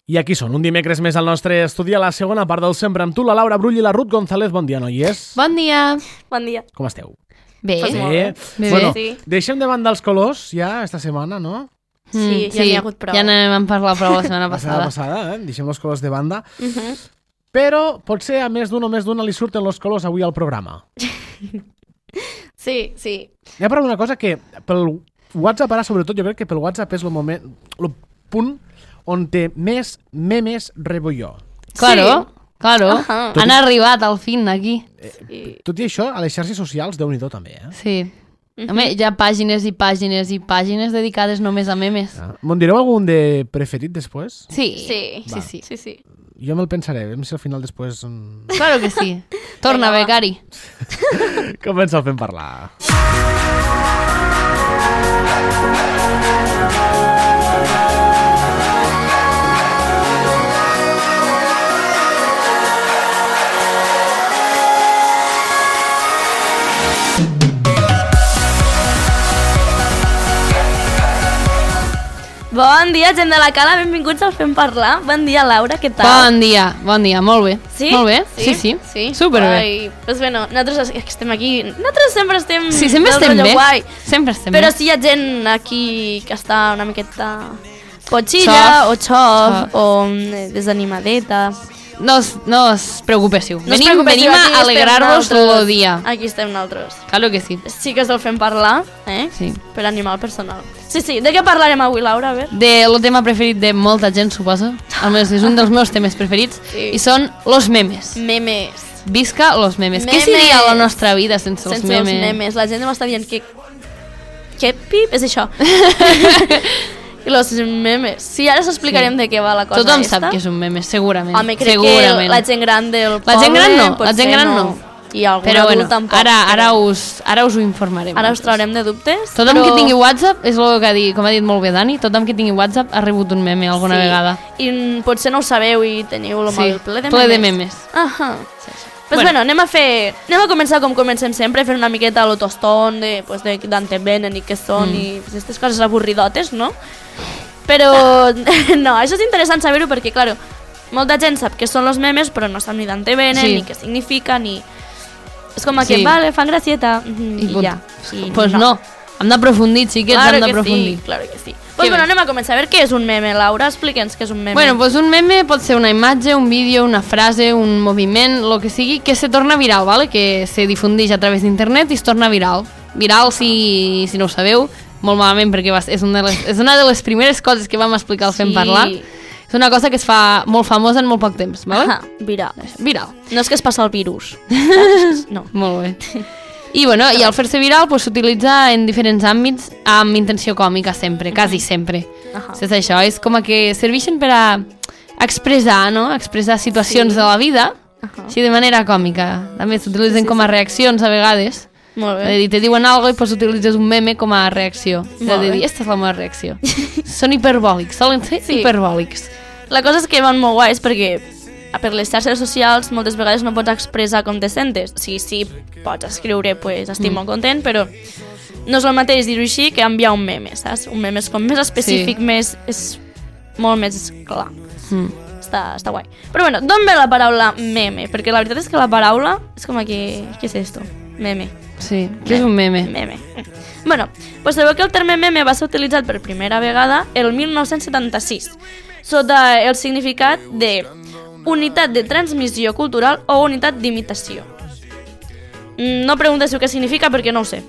I aquí són, un dimecres més al nostre estudi, a la segona part del Sempre amb tu, la Laura Brull i la Ruth González. Bon dia, noies. Bon dia. Bon dia. Com esteu? Bé. Pues molt bé. Bueno, sí. deixem de banda els colors ja esta setmana, no? Sí, ja n'hi ha hagut prou. Ja n'hem vam parlar prou la setmana passada. Deixem els colors de banda. Però potser a més d'un o més d'una li surten els colors avui al programa. Sí, sí. Hi ha parlat d'una cosa que pel WhatsApp, ara sobretot, jo crec que pel WhatsApp és el punt on té més memes rebo jo. Claro. Ajá. Han arribat al fin aquí. Tot i això, a les xarxes socials, Déu-n'hi-do també, eh? Sí. Home, hi ha pàgines i pàgines i pàgines dedicades només a memes. Me'n direu algun de preferit després? Sí. Sí. Jo me'l pensaré, veiem si al final després... Claro que sí. Torna, Vinga, va. becari. Comença el Fem Parlar. Bon dia, gent de la Cala, benvinguts al Fem Parlar. Bon dia, Laura, què tal? Bon dia, molt bé. Sí? Molt bé, sí. Superbé. Ai, doncs bueno, nosaltres estem aquí, nosaltres sempre estem... Sí, sempre del estem rotllo bé. Guai. Sempre estem Però bé. si hi ha gent aquí que està una miqueta potxilla o xof o desanimadeta. No us preocupéssiu. No us Venim preocupéssiu, aquí a alegrar-vos estem el dia. Aquí estem nosaltres. Claro que sí. Les xiques del Fem Parlar, Sí. per animar el personal. Sí, de què parlarem avui, Laura? A veure. El tema preferit de molta gent, suposo. Almenys és un dels meus temes preferits. Sí. I són los memes. Memes. Visca los memes. Què Memes. seria la nostra vida sense els Sense memes? els memes. La gent m'està dient que... Què pip és això? I los memes. Sí, ara s'explicarem de què va la cosa Tothom esta. sap que és un meme, segurament. Home, crec segurament. que la gent gran del poble... La gent gran no, potser la gent gran no. I algun Però adult bueno, tampoc. ara us ho informarem. Ara us traurem de dubtes. Tothom però... que tingui WhatsApp, és el que com ha dit molt bé Dani, tothom que tingui WhatsApp ha rebut un meme alguna vegada. I potser no ho sabeu i teniu el mòbil ple de memes. Ple de memes. Ahà. Pues bueno, anem a començar com comencem sempre, fent una miqueta a lo tostón d'on te venen i què són i aquestes coses avorridotes, no? Però no, això és interessant saber-ho perquè, clar, molta gent sap què són els memes però no sap ni d'on te venen, ni què significa, ni... És com que, vale, fan gracieta, i ja. Pues no, hem d'aprofundir, xiquets, hem d'aprofundir. Claro que sí. Pues bueno, anem a començar a veure què és un meme, Laura, explica'ns què és un meme. Bueno, pues un meme pot ser una imatge, un vídeo, una frase, un moviment, el que sigui, que se torna viral, ¿vale? Que se difundeix a través d'internet i es torna viral. Viral, si no ho sabeu, molt malament, perquè és una de les primeres coses que vam explicar al Fem Parlar. És una cosa que es fa molt famosa en molt poc temps, ¿vale? Viral. Viral. No és que es passa el virus. No. Molt bé. I bueno, i al fer-se viral s'utilitza en diferents àmbits amb intenció còmica sempre, quasi sempre. És això, és com que serveixen per a expressar, no? Expressar situacions de la vida, així de manera còmica. També s'utilitzen com a reaccions a vegades. Molt bé. És a dir, te diuen alguna cosa i pues utilitzes un meme com a reacció. És a dir, esta és la meva reacció. Són hiperbòlics, solen ser hiperbòlics. La cosa és que van molt guais perquè per les xarxes socials moltes vegades no pots expressar com te sentes. Sí, pots escriure, pues, estic molt content, però no és el mateix dir-ho així que enviar un meme, saps? Un meme és com més específic, és molt més clar. Està guai. Però bueno, d'on ve la paraula meme? Perquè la veritat és que la paraula és com que... Què és esto? Meme. Sí, què és un meme? Meme. Bueno, pues sabeu que el terme meme va ser utilitzat per primera vegada el 1976, sota el significat de unitat de transmissió cultural o unitat d'imitació. No pregunteu què significa perquè no ho sé.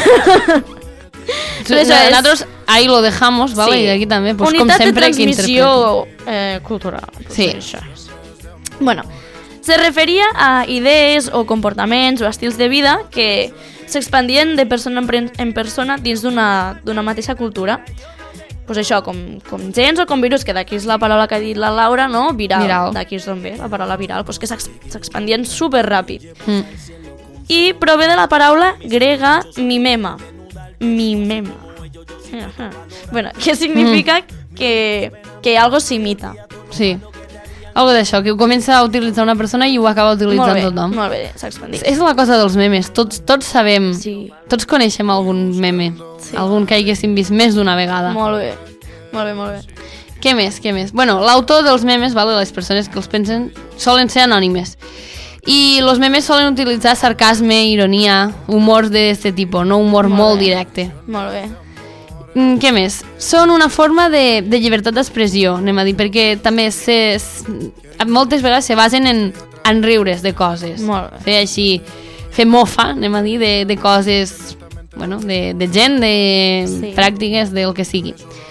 Nosotros ahí lo dejamos, ¿vale? Y aquí també, pues, com sempre, que interpreti. Unitat de transmissió cultural. Sí. Bueno, se referia a idees o comportaments o estils de vida que s'expandien de persona en persona dins d'una mateixa cultura. Pues això, com gens o com virus, que d'aquí és la paraula que ha dit la Laura, no? Viral. D'aquí és d'on ve la paraula viral, pues que s'expandien superràpid. I prové de la paraula grega mimema. Mimema. Bueno, que significa que algo s'imita. Sí. Algo d'això, que ho comença a utilitzar una persona i ho acaba utilitzant tothom. Molt bé, s'ha expandit. És la cosa dels memes, tots sabem, tots coneixem algun meme, Sí. algun que haguéssim vist més d'una vegada. Molt bé, molt bé, molt bé. Què més? Bueno, l'autor dels memes, vale, les persones que els pensen, solen ser anònimes. I los memes solen utilitzar sarcasme, ironia, humor d'aquest tipus, no humor molt directe. Molt bé. Què més? Són una forma de llibertat d'expressió, anem a dir, perquè també moltes vegades se basen en riures de coses. Molt bé. Fer així, fer mofa, anem a dir, de coses, bueno, de gent, de pràctiques, del que sigui.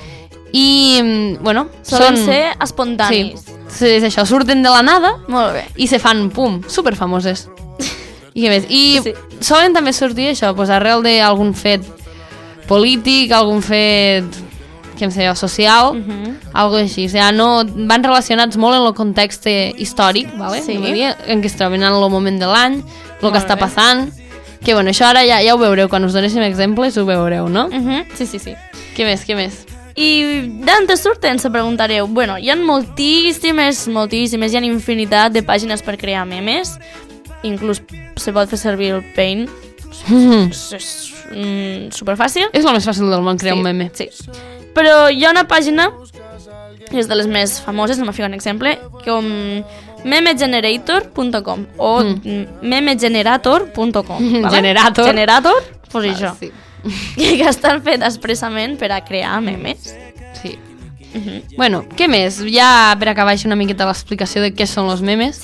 I, bueno, solen ser espontanis. Sí, és això, surten de la nada. Molt bé. I se fan, pum, superfamoses. I què més? I solen també sortir això, pues, arrel d'algun fet polític, algun fet, què em sé jo, social, algo així. O sigui, no, van relacionats molt en el context històric, vale? Sí. En què es troben en el moment de l'any, el que està passant. Que bueno, això ara ja ho veureu, quan us donéssim exemples ho veureu, no? Sí. Què més? I d'on surten, se preguntareu. Bueno, hi ha moltíssimes, hi ha infinitat de pàgines per crear memes. Inclús se pot fer servir el Paint. És superfàcil. És el més fàcil del món, crear un meme. Sí. Però hi ha una pàgina, que és de les més famoses, anem a ficar un exemple, com memegenerator.com o memegenerator.com. Generator, pues això. Sí. Que estan fet expressament per a crear memes. Sí. Bueno, què més? Ja per acabar així una miqueta l'explicació de què són els memes.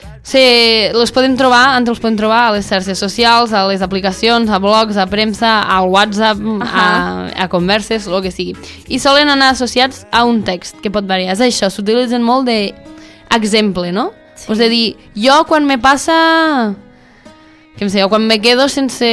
Els podem trobar a les xarxes socials, a les aplicacions, a blogs, a premsa, al WhatsApp, a converses, el que sigui. I solen anar associats a un text, que pot variar. És això, s'utilitzen molt d'exemple, no? És a dir, jo quan me passa... Que em sé, o quan me quedo sense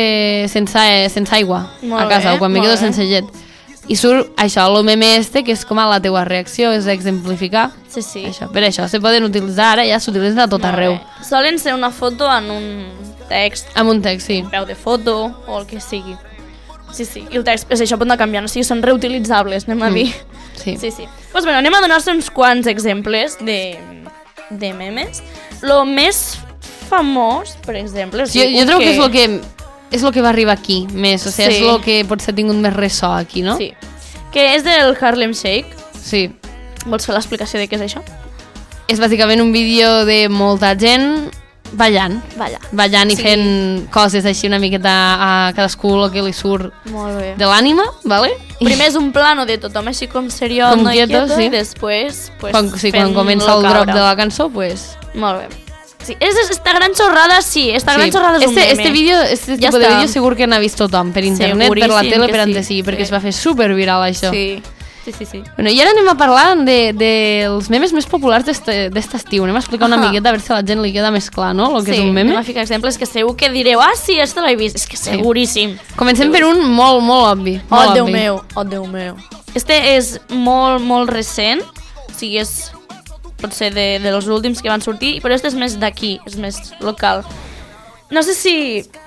aigua a casa, o quan me quedo sense llet. I surt això, el meme que és com a la teua reacció, és exemplificar. Sí. Això, per això, se poden utilitzar, ara ja s'utilitzen a tot arreu. Solen ser una foto en un text. Amb un text, sí. Un peu de foto, o el que sigui. Sí. I el text, és això, pot anar canviant, o sigui, són reutilitzables, anem a dir. Sí. Doncs bueno, anem a donar-se uns quants exemples de memes. Lo més famós, per exemple... Jo trobo que és el que va arribar aquí més, o sigui, és el que potser ha tingut més ressò aquí, no? Sí, que és del Harlem Shake. Sí. Vols fer l'explicació de què és això? És bàsicament un vídeo de molta gent ballant i fent coses així una miqueta a cadascú el que li surt de l'ànima, ¿vale? Primer és un plano de tothom així com seriós, no quieto, i després quan comença el drop de la cançó, pues... Molt bé. Sí, esta gran xorrada, esta gran xorrada és un meme. Este tipus de vídeo segur que n'ha vist tothom, per internet, per la tele, per on sigui, perquè es va fer superviral això. Sí. Bueno, i ara anem a parlar dels memes més populars d'est estiu. Anem a explicar una miqueta a veure si a la gent li queda més clar, no?, el que és un meme. Sí, anem a ficar exemples que segur que direu, sí, este l'he vist, és que seguríssim. Comencem per un molt, molt obvi. Oh, Déu meu. Este és molt, molt recent, o sigui, és... pot ser dels últims que van sortir, però este és més d'aquí, és més local. No sé si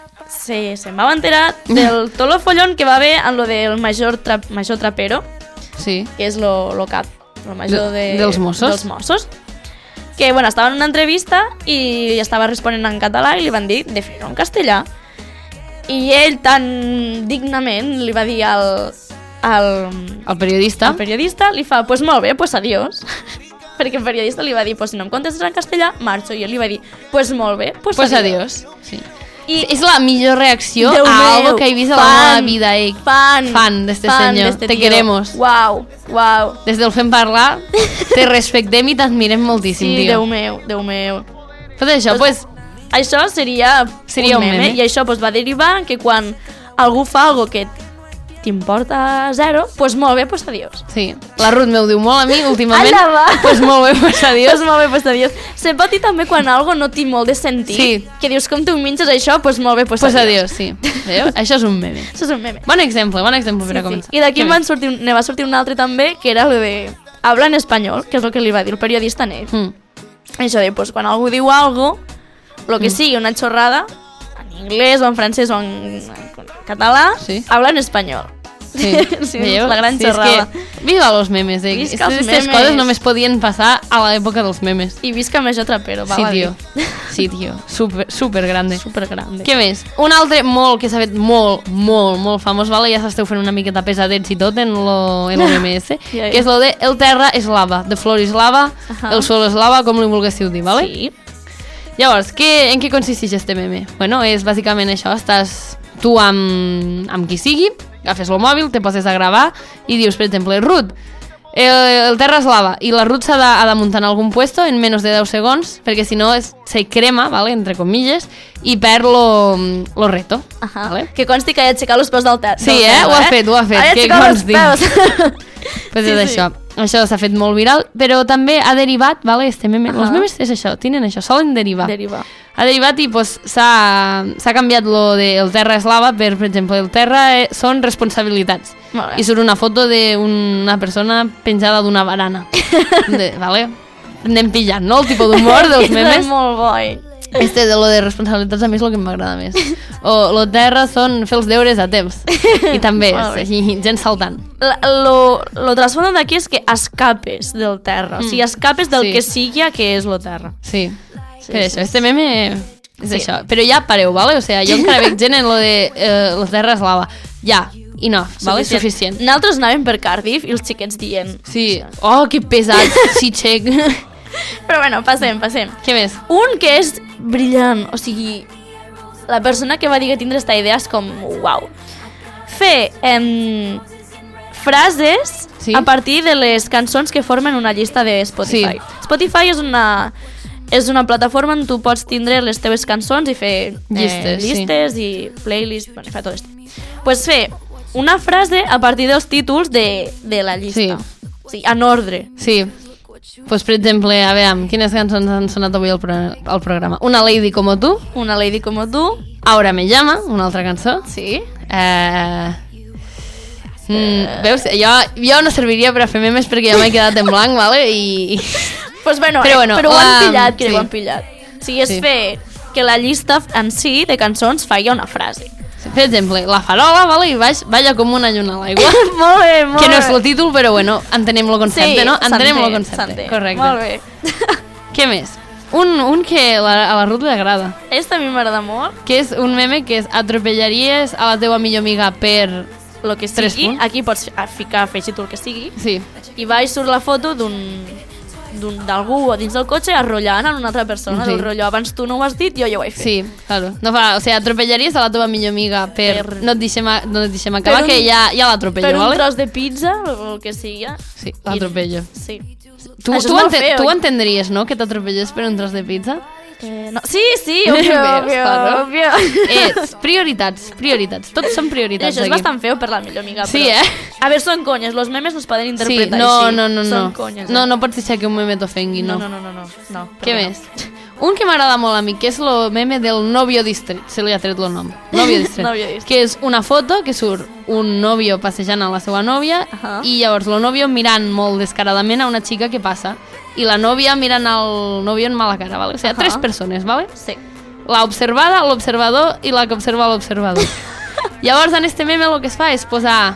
se'n vau enterar del tot el follon que va haver en lo del major trapero, que és lo cap, el major dels Mossos. Que, bueno, estava en una entrevista i estava responent en català i li van dir de fer-ho en castellà. I ell tan dignament li va dir al periodista, li fa, pues molt bé, pues adiós. Perquè el periodista li va dir, pues si no em contestes en castellà, marxo. I ell li va dir, pues molt bé, pues adiós. Sí. I és la millor reacció a algo que he vist a la meva vida. Fan d'este senyor. Te queremos. Uau. Des del Fem Parlar, te respectem i t'admirem moltíssim, tio. Sí, Déu meu. Pues això, això seria un meme. I això va derivar que quan algú fa algo que t'importa zero, pues molt bé, pues adiós. Sí, la Ruth m'ho diu molt a mi últimament. Allà va. Pues molt bé, pues adiós. Se pot dir també quan algo no té molt de sentit, que dius com tu minxes això, pues molt bé, pues adiós. Sí. Veieu? Això és un meme. Bon exemple per a començar. I d'aquí va sortir un altre també, que era el de habla en espanyol, que és el que li va dir el periodista a ell. Això de, pues quan algú diu algo, lo que sigui, una xorrada, en anglès o en francès o en català, habla en espanyol. Sí, Sí, veieu? la gran Sí, és xerrada. que viva los memes, eh? Visca els Aquestes memes. coses només podien passar a l'època dels memes. I visca Major Trapero, Sí, tio. Sí, tio. Super grande. Super grande. Què més? Un altre que s'ha fet molt famós, vale? Ja s'esteu fent una miqueta pesadets i tot en lo MMS, Ja. que és lo de el terra és lava, the floor is lava, el sol és lava, com li volguéssiu dir, vale? Sí. Llavors, en què consisteix este meme? Bueno, és bàsicament això, estàs tu amb qui sigui, agafes el mòbil, te poses a gravar i dius, per exemple, Ruth, el terra és lava i la Ruth s'ha de muntar en algun puesto en menys de 10 segons perquè si no se crema, vale, entre comilles, i perd lo reto. Vale? Que consti que ha aixecat els peus del terra. Sí, ho ha fet, Ha que aixecat els consti. peus. Pues Sí, és sí. això. Això s'ha fet molt viral, però també ha derivat, vale, este meme. Els memes és això, tenen això, solen derivar. Ha derivat i pues, s'ha canviat lo de el terra és lava per exemple, el terra són responsabilitats. Molt bé. I surt una foto d'una persona penjada d'una barana. Vale? Anem pillant, no? El tipus d'humor dels memes. És molt boi. Este de lo de responsabilitats a mi és el que m'agrada més. O lo terra són fer els deures a temps. I també Molt bé. així, gent saltant. Lo trasfondo d'aquí és que escapes del terra. O sigui, escapes del Sí. que sigui que és lo terra. Sí. Sí, Per sí. això, este meme és Sí. això. Però ja pareu, vale? O sea, jo encara veig gent en lo de la terra és lava. Ja, enough, vale? Suficient. Nosaltres anàvem per Cardiff i els xiquets dient... Sí. Oh, que pesat, sí, xec. Però bueno, passem. Què més? Un que és brillant, o sigui, la persona que va dir que tindre esta idea és com, uau. Fer frases Sí. a partir de les cançons que formen una llista de Spotify. Sí. Spotify és una plataforma on tu pots tindre les teves cançons i fer llistes i playlists, bueno, fa tot això. Pues fer una frase a partir dels títols de la llista. Sí. O sigui, en ordre. Sí. Pues, per exemple, a veure, quines cançons han sonat avui al programa? Una Lady como tú, Una lady como tú. Ahora me llama, una altra cançó. Sí. Veus, jo no serviria per a fer memes perquè ja m'he quedat en blanc, vale? Pues bueno, Però bueno, però ho han pillat, sí. ho han pillat. O sigui, és Sí. fer que la llista en si de cançons faci una frase. Per exemple, La farola, vale? I balla com una lluna a l'aigua. Molt bé, molt Que no és bé. el títol, però bueno, entenem el concepte, Sí, no? Entenem el s'entén, concepte, s'entén. correcte. Molt bé. Què més? Un que a la Ruth li agrada, Este a mi m'agrada molt. que és un meme que és atropellaries a la teva millor amiga per... Lo que Tres sigui, punts. aquí pots afegir tu el que sigui, Sí, i va i surt la foto d'algú dins del cotxe arrollant en una altra persona, Sí. del rotllo, abans tu no ho has dit, jo ja ho he fet. sí, claro. No fa, o sigui, atropellaries a la teva millor amiga per... No et deixem acabar, Per un- que ja l'atropello, Per un vale? tros de pizza, o el que sigui. Sí, l'atropello. Sí. Tu Això és molt feo. tu entendries, no?, que t'atropelles per un tros de pizza? No. Sí, obvio, Veus, claro. obvio. Prioritats. Tots són prioritats Això és aquí. bastant feo per la millor amiga. Sí, però... eh? A veure, són conyes, los memes no es poden Sí, interpretar no, així. no. Són conyes. No pots deixar que un meme t'ofengui, no. No. Què més? Un que m'agrada molt a mi, que és el meme del Novio District, se li ha tret el nom. Novio District. Novio District. Que és una foto que surt un novio passejant a la seva nòvia i llavors el novio mirant molt descaradament a una xica que passa i la nòvia mirant al novio en mala cara, ¿vale? O sigui, tres persones, ¿vale? Sí. La observada, l'observador i la que observa l'observador. Llavors, en este meme el que es fa és posar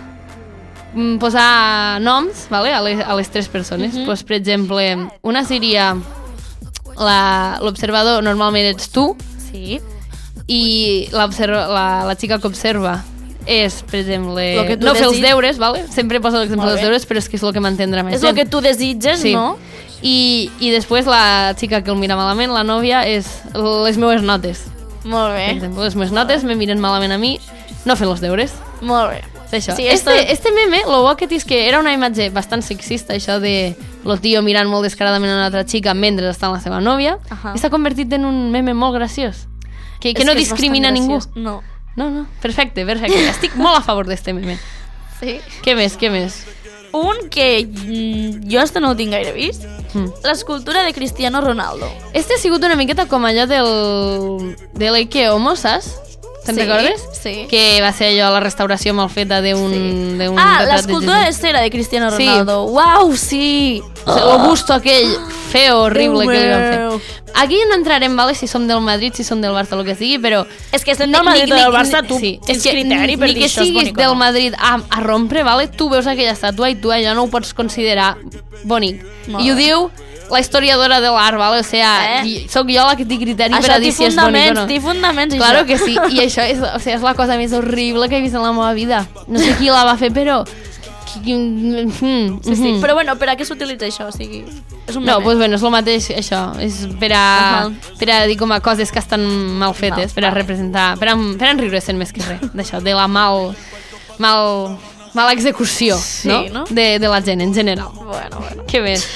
noms, ¿vale? a les tres persones. Pues, per exemple, una seria l'observador, normalment ets tu, Sí. i la xica que observa és, per exemple, Lo que tu no fer els desig- deures, ¿vale? Sempre poso l'exemple Molt dels bé. deures, però és que és el que m'entendrà més És el que tu desitges, Sí. no? I després la xica que el mira malament, la nòvia, és les meves notes. Molt Per bé. exemple, les meves notes me miren malament a mi, no fent els deures. Molt bé. És això. Sí, Este meme, lo bo que té és que era una imatge bastant sexista, això de lo tio mirant molt descaradament a una altra xica mentre està amb la seva nòvia, i s'ha convertit en un meme molt graciós. Que És no que és discrimina bastant ningú. graciós. No. No, perfecte. Estic molt a favor d'este meme. Sí. Què més? Un que jo este no ho tinc gaire vist. L'escultura de Cristiano Ronaldo. Este ha sigut una miqueta com allò de l'Ike Homo, saps? Te'n Sí, recordes? sí. Que va ser allò la restauració mal feta d'un retrat L'escultura de Jesús. cera de Cristiano Sí. Ronaldo. Uau, sí! O sigui, el busto aquell feo, horrible que li van fer. Aquí no entrarem, vale, si som del Madrid, si som del Barça, el que sigui, però... És que estem del Madrid o del Barça, tu tens criteri per dir això és bonic o no. Ni que siguis del Madrid a rompre, vale, tu veus aquella estàtua i tu allò no ho pots considerar bonic. I ho diu la historiadora de l'art, vale? O sea, sóc jo la que té criteri per a dir si és bonic o no. Té fundaments, claro que sí, i això és, o sea, és la cosa més horrible que he vist en la meva vida. No sé qui la va fer, però... Sí, però bueno, per a què s'utilitza això? O sigui, és un meme. No, doncs bueno, és el mateix, això. És per a dir com a coses que estan mal fetes, per a representar, per a enriure-se'n més que res, d'això, de la mala execució, no? De la gent, en general. Bueno. Què més?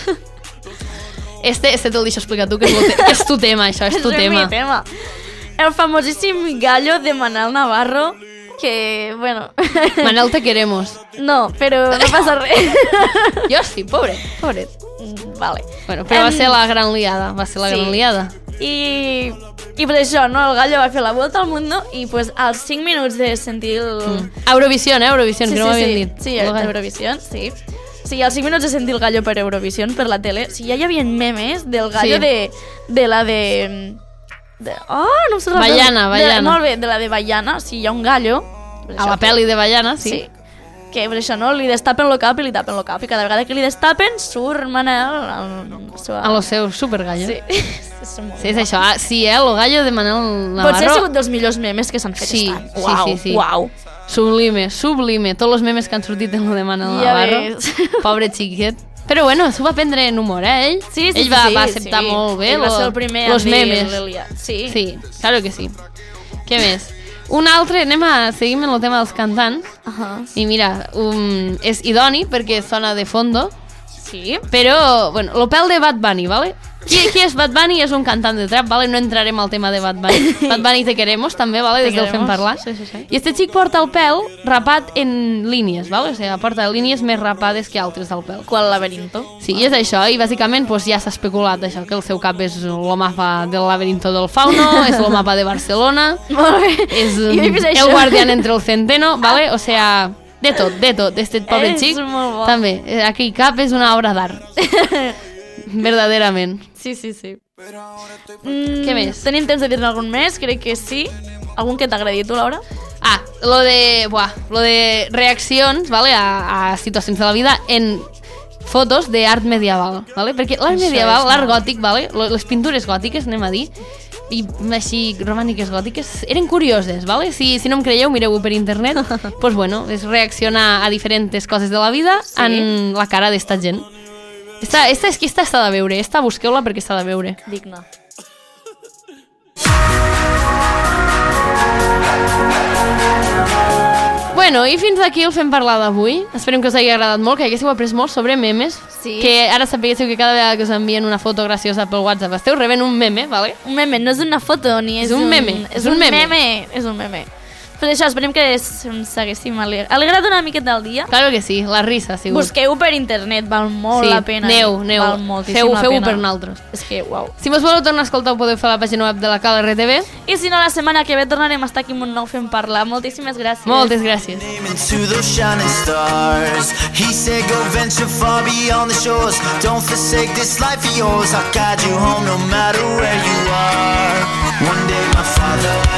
Este te'l deixo explicar tu, que és tu tema, això, és tu tema. És mi tema. El famosíssim gallo de Manel Navarro, que, bueno... Manel, te queremos. No, però no passa res. Jo sí, pobret. Vale. Bueno, però va ser la gran liada, gran liada. I per això, no? El gallo va fer la volta al mundo i pues als 5 minuts de sentir el... Eurovisió, que no m'havien dit. Sí, Eurovisió, sí. Sí, als 5 minuts de sentir el gallo per Eurovisió, per la tele, sí, ja hi havia memes del gallo de la de... no em surt la Baiana. Molt bé, de la de Baiana, sí, hi ha un gallo. A la pel·li de Baiana, sí. Que per això, no? Li destapen el cap i li tapen el cap. I cada vegada que li destapen, surt Manel... A lo seu supergallo. Sí. Sí, és això. Sí, el gallo de Manel Navarro. Potser ha sigut dels millors memes que s'han fet estant. Sí. Uau. Sublime. Tots els memes que han sortit en lo de Manel Navarro. Pobre xiquet. Però bueno, s'ho va prendre en humor, ell? Sí. Ell va acceptar molt bé ell va ser el primer los memes. Sí, claro que sí. Què més? Un altre, seguim en el tema dels cantants. I mira, és idoni perquè sona de fondo. Sí. Però, bueno, el pèl de Bad Bunny, ¿vale? Qui és Bad Bunny? És un cantant de trap, ¿vale? No entrarem al tema de Bad Bunny. Bad Bunny te queremos, també, ¿vale? Des del Fem Parlar. Sí. I este xic porta el pèl rapat en línies, ¿vale? O sigui, porta línies més rapades que altres del pèl. Qual laberinto. Sí, i és això, i bàsicament pues, ja s'ha especulat això, que el seu cap és el mapa del laberinto del Fauno, és el mapa de Barcelona, és el guardián entre el centeno, ¿vale? O sea, de tot, este pobre xic. També, aquell cap és una obra d'art. Verdaderament. Sí. Què més? Tenim temps de dir-ne algun més? Crec que sí. Algun que t'agradi, tu, Laura? Lo de reaccions, ¿vale? A situacions de la vida en fotos d'art medieval, ¿vale? Perquè l'art medieval, l'art gòtic, ¿vale? Les pintures gòtiques, anem a dir, i així romàniques gòtiques, eren curioses, ¿vale? Si no em creieu, mireu-ho per internet. Pues bueno, és reaccionar a diferents coses de la vida en la cara d'esta gent. Esta està de veure, busqueu-la perquè està de veure. Digna. Bueno, i fins aquí el Fem Parlar d'avui. Esperem que us hagi agradat molt, que haguéssiu après molt sobre memes. Sí. Que ara sapiguéssiu que cada vegada que us envien una foto graciosa pel WhatsApp esteu rebent un meme, ¿vale? Un meme, no és una foto ni és un meme. És un meme. Per això esperem que s'haguéssim alegrat una miqueta al dia. Claro que sí, la risa, segur. Busqueu per internet, val molt la pena. Aneu, val moltíssim la pena. Feu-ho per nosaltres. És que, uau. Si mos voleu tornar a escoltar, ho podeu fer a la pàgina web de la Cal RTV. I si no, la setmana que ve tornarem a estar aquí amb un nou Fem Parlar. Moltíssimes gràcies. Moltes gràcies. He said go venture far beyond the shores. Don't forsake this life of yours. I'll guide you home no matter where you are. One day my father